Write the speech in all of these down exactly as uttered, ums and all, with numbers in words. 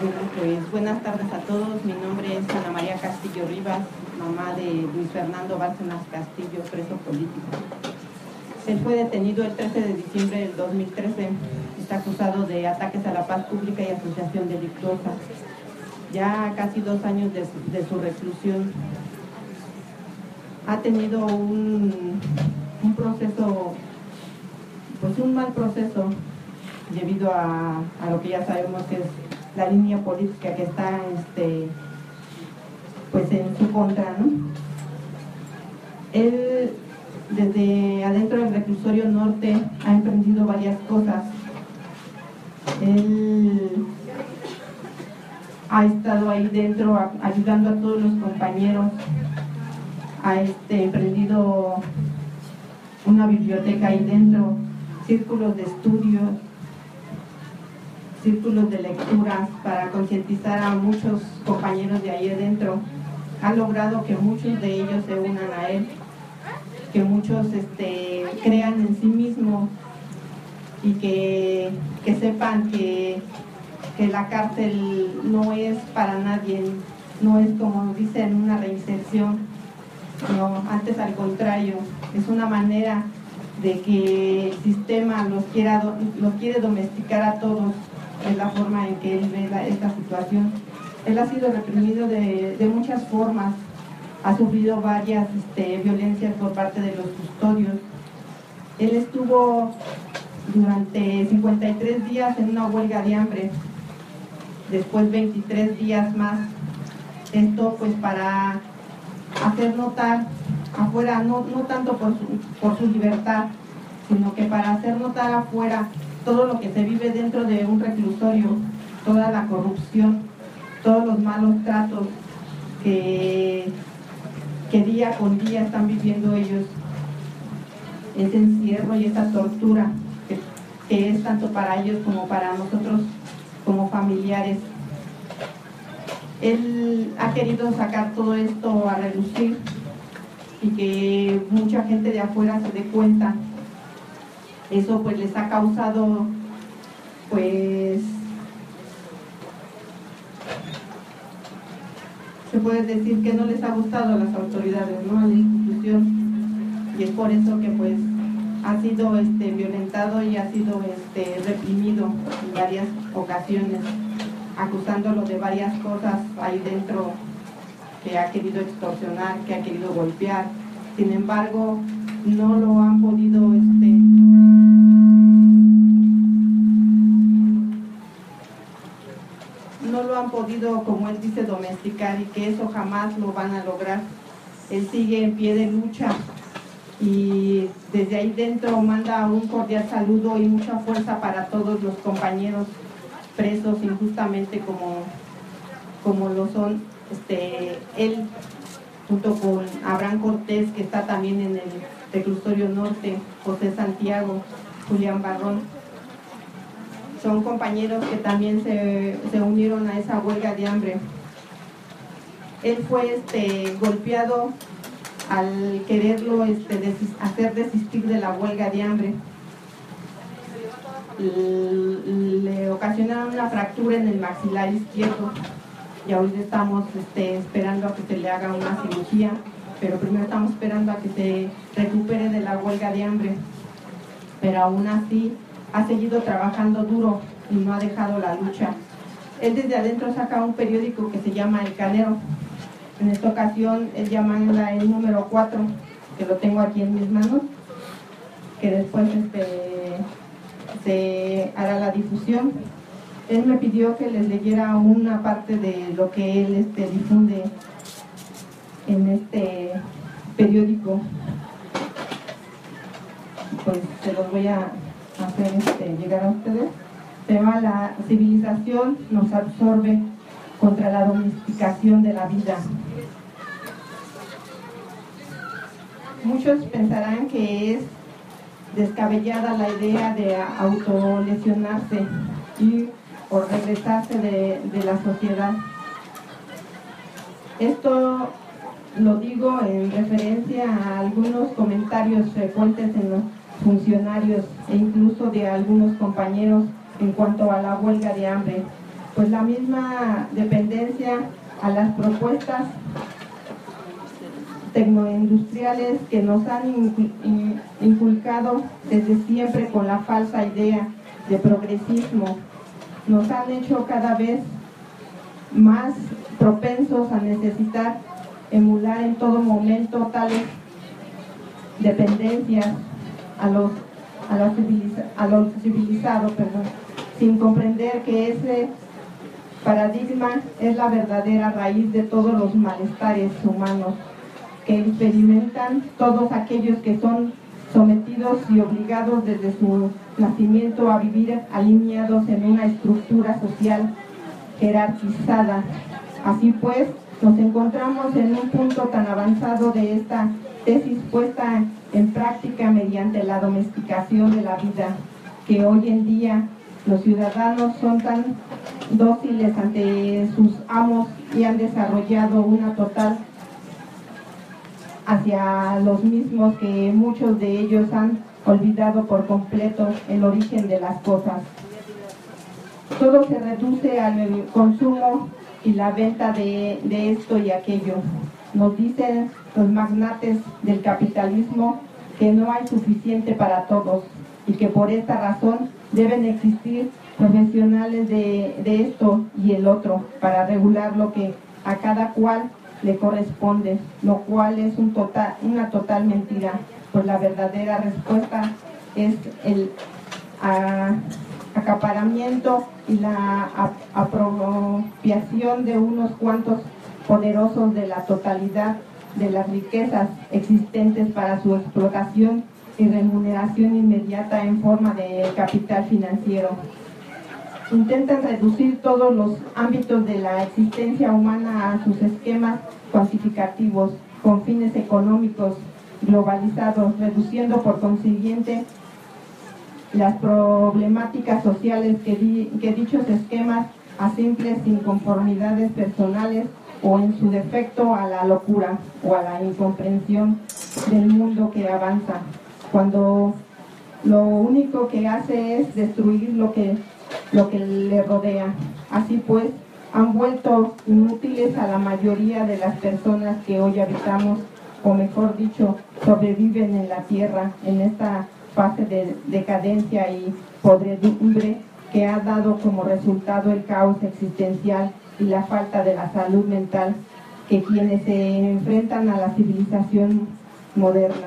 Pues buenas tardes a todos, mi nombre es Ana María Castillo Rivas, mamá de Luis Fernando Bárcenas Castillo, preso político. Él fue detenido el trece de diciembre del dos mil trece, está acusado de ataques a la paz pública y asociación delictuosa. Ya casi dos años de, de su reclusión. Ha tenido un, un proceso, pues un mal proceso, debido a, a lo que ya sabemos que es la línea política que está este, pues en su contra, ¿no? Él, desde adentro del reclusorio norte, ha emprendido varias cosas. Él ha estado ahí dentro a, ayudando a todos los compañeros, ha este, emprendido una biblioteca ahí dentro, círculos de estudios, círculos de lecturas para concientizar a muchos compañeros de ahí adentro. Ha logrado que muchos de ellos se unan a él, que muchos este, crean en sí mismos y que, que sepan que, que la cárcel no es para nadie, no es, como dicen, una reinserción, no, antes al contrario, es una manera de que el sistema los, quiera, los quiere domesticar a todos. Es la forma en que él ve la, esta situación. Él ha sido reprimido de, de muchas formas, ha sufrido varias este, violencias por parte de los custodios. Él estuvo durante cincuenta y tres días en una huelga de hambre, después veintitrés días más. Esto pues para hacer notar afuera, no, no tanto por su, por su libertad, sino que para hacer notar afuera todo lo que se vive dentro de un reclusorio, toda la corrupción, todos los malos tratos que, que día con día están viviendo ellos, ese encierro y esa tortura que, que es tanto para ellos como para nosotros como familiares. Él ha querido sacar todo esto a relucir y que mucha gente de afuera se dé cuenta. Eso pues les ha causado, pues, se puede decir que no les ha gustado a las autoridades, ¿no? A la institución. Y es por eso que pues ha sido este, violentado y ha sido este, reprimido en varias ocasiones, acusándolo de varias cosas ahí dentro, que ha querido extorsionar, que ha querido golpear. Sin embargo, no lo han podido este, no lo han podido, como él dice, domesticar, y que eso jamás lo van a lograr. Él sigue en pie de lucha y desde ahí dentro manda un cordial saludo y mucha fuerza para todos los compañeros presos injustamente como, como lo son este, él, junto con Abraham Cortés, que está también en el reclusorio norte, José Santiago, Julián Barrón. Son compañeros que también se, se unieron a esa huelga de hambre. Él fue este, golpeado al quererlo este, desis, hacer desistir de la huelga de hambre. Le, le ocasionaron una fractura en el maxilar izquierdo y ahorita estamos este, esperando a que se le haga una cirugía, pero primero estamos esperando a que se recupere de la huelga de hambre. Pero aún así ha seguido trabajando duro y no ha dejado la lucha. Él desde adentro saca un periódico que se llama El Canero. En esta ocasión él llama el número cuatro, que lo tengo aquí en mis manos, que después este, se hará la difusión. Él me pidió que les leyera una parte de lo que él este, difunde en este periódico. Pues se los voy a hacer este, llegar a ustedes. Se llama La civilización nos absorbe contra la domesticación de la vida. Muchos pensarán que es descabellada la idea de autolesionarse y o regresarse de, de la sociedad. Esto lo digo en referencia a algunos comentarios frecuentes en los funcionarios e incluso de algunos compañeros en cuanto a la huelga de hambre. pues la misma dependencia a las propuestas tecnoindustriales que nos han inculcado desde siempre con la falsa idea de progresismo, nos han hecho cada vez más propensos a necesitar emular en todo momento tales dependencias a los a lo, civiliza, a lo civilizado, perdón, sin comprender que ese paradigma es la verdadera raíz de todos los malestares humanos que experimentan todos aquellos que son sometidos y obligados desde su nacimiento a vivir alineados en una estructura social jerarquizada. Así pues, nos encontramos en un punto tan avanzado de esta tesis puesta en práctica mediante la domesticación de la vida, que hoy en día los ciudadanos son tan dóciles ante sus amos y han desarrollado una total hacia los mismos que muchos de ellos han olvidado por completo el origen de las cosas. Todo se reduce al consumo y la venta de, de esto y aquello. Nos dicen los magnates del capitalismo que no hay suficiente para todos y que por esta razón deben existir profesionales de, de esto y el otro para regular lo que a cada cual le corresponde, lo cual es un total, una total mentira, pues la verdadera respuesta es el a, acaparamiento y la a, apropiación de unos cuantos poderosos de la totalidad de las riquezas existentes para su explotación y remuneración inmediata en forma de capital financiero. Intentan reducir todos los ámbitos de la existencia humana a sus esquemas cuantificativos con fines económicos globalizados, reduciendo por consiguiente las problemáticas sociales que, di, que dichos esquemas a simples inconformidades personales o en su defecto a la locura o a la incomprensión del mundo que avanza, cuando lo único que hace es destruir lo que, lo que le rodea. Así pues, han vuelto inútiles a la mayoría de las personas que hoy habitamos, o mejor dicho, sobreviven en la tierra, en esta fase de decadencia y podredumbre que ha dado como resultado el caos existencial y la falta de la salud mental que quienes se enfrentan a la civilización moderna.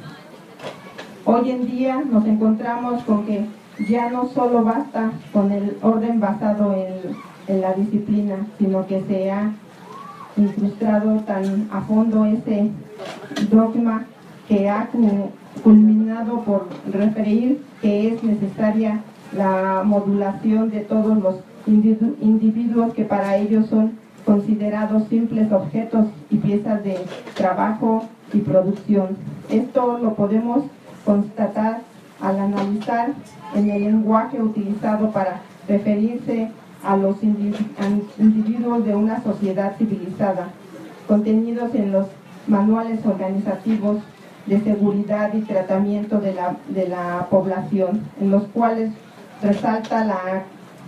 Hoy en día nos encontramos con que ya no solo basta con el orden basado en, en la disciplina, sino que se ha incrustado tan a fondo ese dogma que ha culminado por referir que es necesaria la modulación de todos los individu individuos que para ellos son considerados simples objetos y piezas de trabajo y producción. Esto lo podemos constatar al analizar en el lenguaje utilizado para referirse a los individuos de una sociedad civilizada, contenidos en los manuales organizativos de seguridad y tratamiento de la, de la población, en los cuales resalta la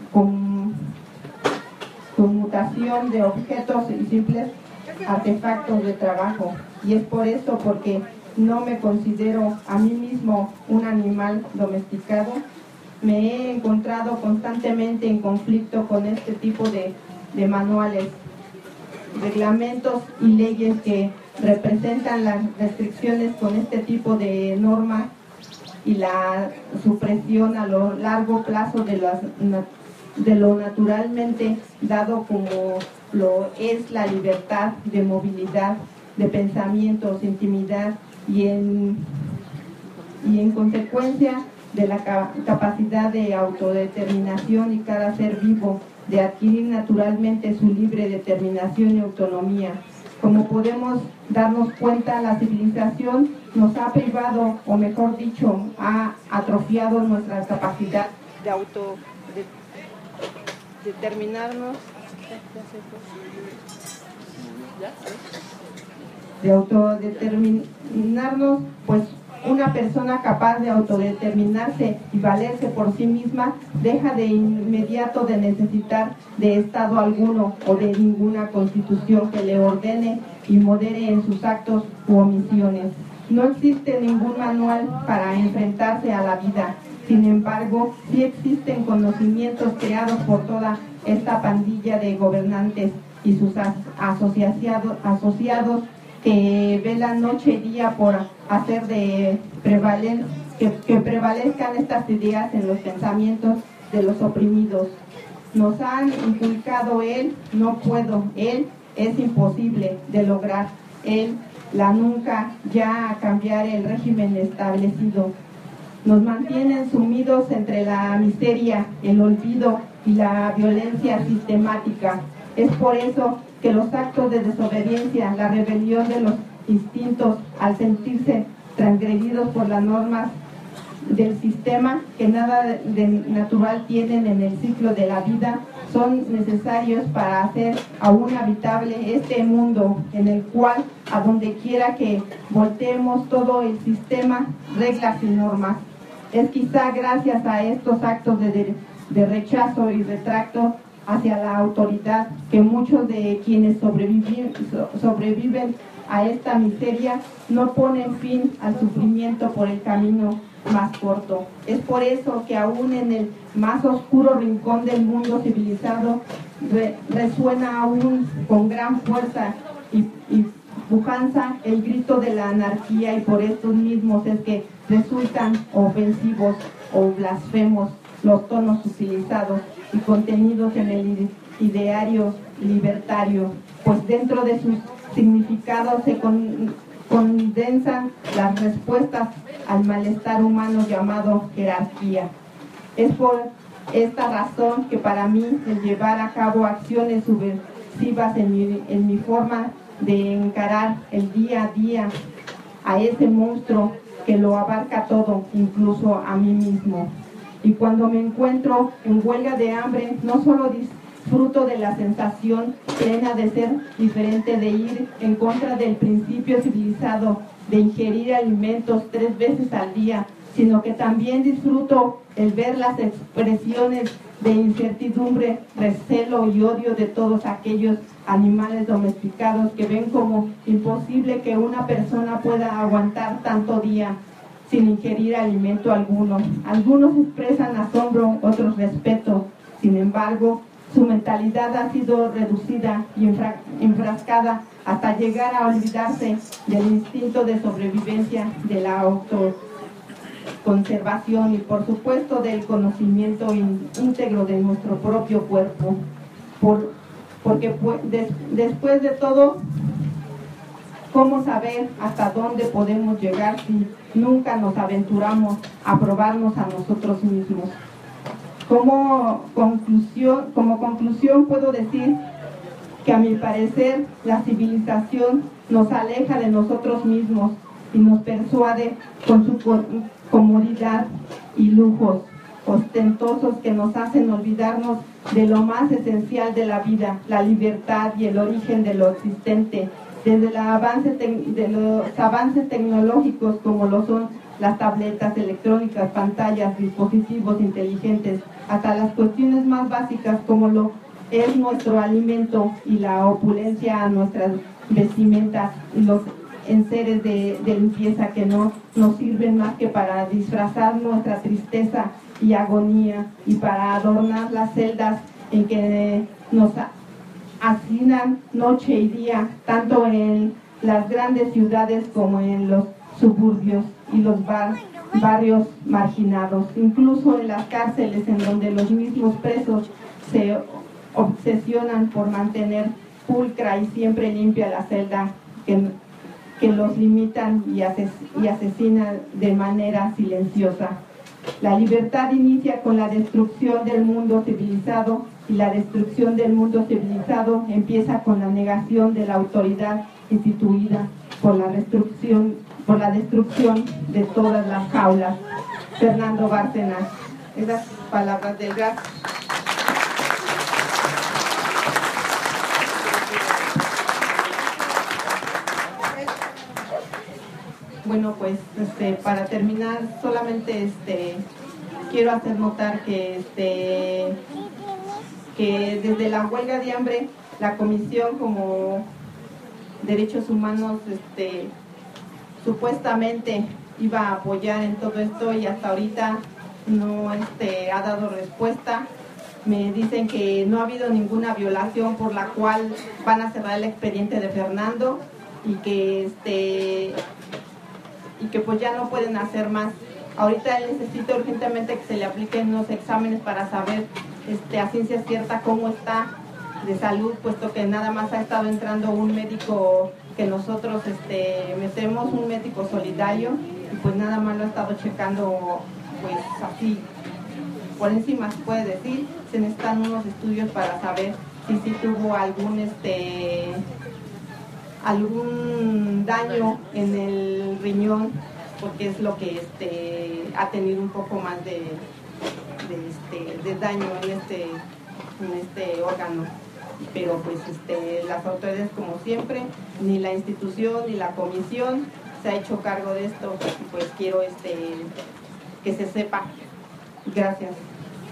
conmutación de objetos y simples artefactos de trabajo. Y es por eso porque no me considero a mí mismo un animal domesticado, me he encontrado constantemente en conflicto con este tipo de, de manuales, reglamentos y leyes que representan las restricciones con este tipo de normas y la supresión a lo largo plazo de, las, de lo naturalmente dado como lo es la libertad de movilidad, de pensamientos, intimidad y en, y en consecuencia de la ca capacidad de autodeterminación y cada ser vivo de adquirir naturalmente su libre determinación y autonomía. Como podemos darnos cuenta, la civilización nos ha privado, o mejor dicho, ha atrofiado nuestra capacidad de autodeterminarnos, de autodeterminarnos, pues una persona capaz de autodeterminarse y valerse por sí misma deja de inmediato de necesitar de Estado alguno o de ninguna constitución que le ordene y modere en sus actos u omisiones. No existe ningún manual para enfrentarse a la vida. Sin embargo, sí existen conocimientos creados por toda esta pandilla de gobernantes y sus asociados, asociados que velan noche y día por hacer de prevalen, que, que prevalezcan estas ideas en los pensamientos de los oprimidos. Nos han inculcado el no puedo, el es imposible de lograr, el la nunca ya a cambiar el régimen establecido. Nos mantienen sumidos entre la miseria, el olvido y la violencia sistemática. Es por eso que los actos de desobediencia, la rebelión de los instintos al sentirse transgredidos por las normas del sistema que nada de natural tienen en el ciclo de la vida, son necesarios para hacer aún habitable este mundo en el cual, a donde quiera que volteemos todo el sistema, reglas y normas. Es quizá gracias a estos actos de, de, de rechazo y retracto hacia la autoridad que muchos de quienes sobreviven, sobreviven a esta miseria no ponen fin al sufrimiento por el camino más corto. Es por eso que aún en el más oscuro rincón del mundo civilizado re, resuena aún con gran fuerza y, y pujanza el grito de la anarquía, y por estos mismos es que resultan ofensivos o blasfemos los tonos utilizados y contenidos en el ideario libertario, pues dentro de sus significados se con, condensan las respuestas al malestar humano llamado jerarquía. Es por esta razón que para mí el llevar a cabo acciones subversivas en mi, en mi forma de encarar el día a día a ese monstruo que lo abarca todo, incluso a mí mismo. Y cuando me encuentro en huelga de hambre, no solo disfruto de la sensación plena de ser diferente, de ir en contra del principio civilizado de ingerir alimentos tres veces al día, sino que también disfruto el ver las expresiones de incertidumbre, recelo y odio de todos aquellos animales domesticados que ven como imposible que una persona pueda aguantar tanto día sin ingerir alimento alguno. Algunos expresan asombro, otros respeto. Sin embargo, su mentalidad ha sido reducida y enfrascada hasta llegar a olvidarse del instinto de sobrevivencia, de la autoconservación y, por supuesto, del conocimiento íntegro de nuestro propio cuerpo. Por, porque des, después de todo, ¿cómo saber hasta dónde podemos llegar si nunca nos aventuramos a probarnos a nosotros mismos? Como conclusión, como conclusión puedo decir que a mi parecer la civilización nos aleja de nosotros mismos y nos persuade con su comodidad y lujos ostentosos que nos hacen olvidarnos de lo más esencial de la vida, la libertad y el origen de lo existente, desde el avance de los avances tecnológicos como lo son las tabletas electrónicas, pantallas, dispositivos inteligentes, hasta las cuestiones más básicas como lo es nuestro alimento y la opulencia a nuestras vestimentas y los enseres de, de limpieza que no nos sirven más que para disfrazar nuestra tristeza y agonía y para adornar las celdas en que nos hacinan noche y día, tanto en las grandes ciudades como en los suburbios y los bar, barrios marginados, incluso en las cárceles en donde los mismos presos se obsesionan por mantener pulcra y siempre limpia la celda que, que los limitan y, ases, y asesinan de manera silenciosa. La libertad inicia con la destrucción del mundo civilizado y la destrucción del mundo civilizado empieza con la negación de la autoridad instituida por la destrucción, por la destrucción de todas las jaulas. Fernando Bárcenas. Esas palabras del G R A C. Bueno, pues pues este, para terminar solamente este, quiero hacer notar que, este, que desde la huelga de hambre la Comisión como Derechos Humanos este, supuestamente iba a apoyar en todo esto y hasta ahorita no este, ha dado respuesta. Me dicen que no ha habido ninguna violación por la cual van a cerrar el expediente de Fernando y que este y que pues ya no pueden hacer más. Ahorita él necesita urgentemente que se le apliquen unos exámenes para saber este, a ciencia cierta cómo está de salud, puesto que nada más ha estado entrando un médico que nosotros este, metemos, un médico solidario, y pues nada más lo ha estado checando pues así por encima, se puede decir. Se necesitan unos estudios para saber si sí tuvo algún este algún daño en el riñón, porque es lo que este ha tenido un poco más de, de, este, de daño en este, en este órgano. Pero pues este, las autoridades, como siempre, ni la institución ni la comisión se ha hecho cargo de esto, y pues quiero este, que se sepa. Gracias.